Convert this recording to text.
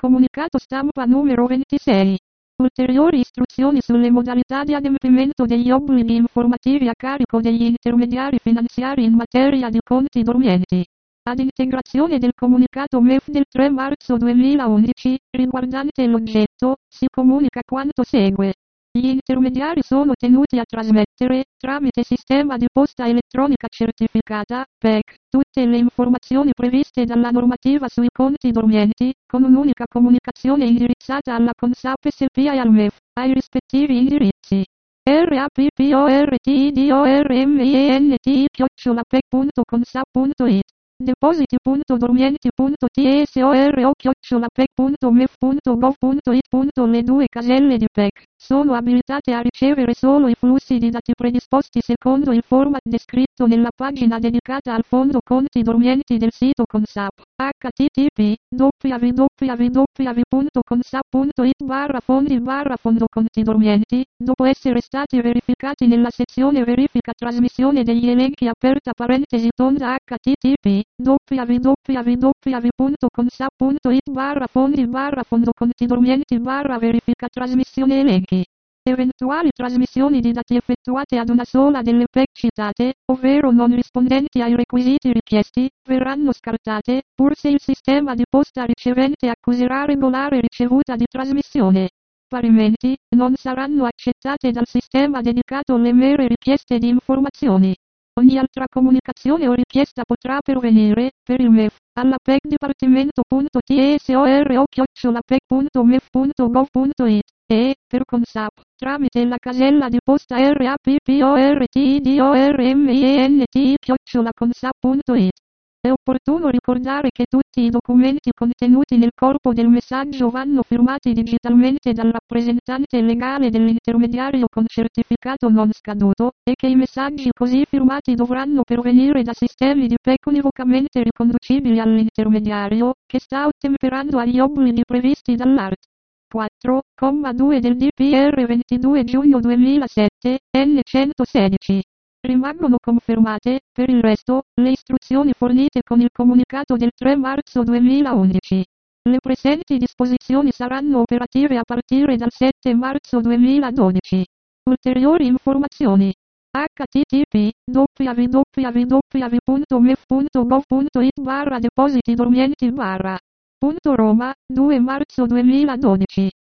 Comunicato stampa numero 26. Ulteriori istruzioni sulle modalità di adempimento degli obblighi informativi a carico degli intermediari finanziari in materia di conti dormienti. Ad integrazione del comunicato MEF del 3 marzo 2011, riguardante l'oggetto, si comunica quanto segue. Gli intermediari sono tenuti a trasmettere, tramite sistema di posta elettronica certificata, PEC, tutte le informazioni previste dalla normativa sui conti dormienti, con un'unica comunicazione indirizzata alla Consap SpA e al MEF, ai rispettivi indirizzi. rapportmenti@pec.consap.it depositi.dormienti.tsoro@pec.mef.gov.it. Le due caselle di PEC sono abilitate a ricevere solo i flussi di dati predisposti secondo il format descritto nella pagina dedicata al fondo conti dormienti del sito Consap. http://www.consap.it/fondi/fondo conti dormienti, dopo essere stati verificati nella sezione verifica trasmissione degli elenchi aperta parentesi tonda http://www.consap.it/fondi/fondo conti dormienti/verifica trasmissione elenchi. Eventuali trasmissioni di dati effettuate ad una sola delle PEC citate, ovvero non rispondenti ai requisiti richiesti, verranno scartate, pur se il sistema di posta ricevente accuserà regolare ricevuta di trasmissione. Parimenti, non saranno accettate dal sistema dedicato le mere richieste di informazioni. Ogni altra comunicazione o richiesta potrà pervenire, per il MEF, alla PEC dipartimento.tsoro@pec.mef.gov.it e, per Consap, tramite la casella di posta rapportmenti@consap.it. È opportuno ricordare che tutti i documenti contenuti nel corpo del messaggio vanno firmati digitalmente dal rappresentante legale dell'intermediario con certificato non scaduto, e che i messaggi così firmati dovranno pervenire da sistemi di PEC univocamente riconducibili all'intermediario, che sta ottemperando agli obblighi previsti dall'art. 4,2 del DPR 22 giugno 2007, N116. Rimangono confermate, per il resto, le istruzioni fornite con il comunicato del 3 marzo 2011. Le presenti disposizioni saranno operative a partire dal 7 marzo 2012. Ulteriori informazioni. http://www.mef.gov.it/depositi dormienti/. Roma, 2 marzo 2012.